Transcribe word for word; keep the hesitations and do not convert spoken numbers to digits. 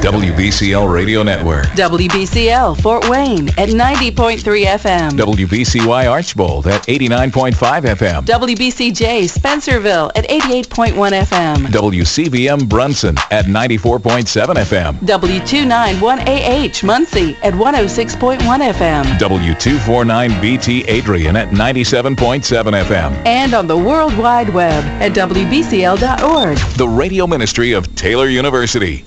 W B C L Radio Network. W B C L Fort Wayne at ninety point three F M. W B C Y Archbold at eighty-nine point five F M. W B C J Spencerville at eighty-eight point one F M. W C B M Brunson at ninety-four point seven F M. W two ninety-one A H Muncie at one oh six point one F M. W two forty-nine B T Adrian at ninety-seven point seven F M. And on the World Wide Web at W B C L dot org. The radio ministry of Taylor University.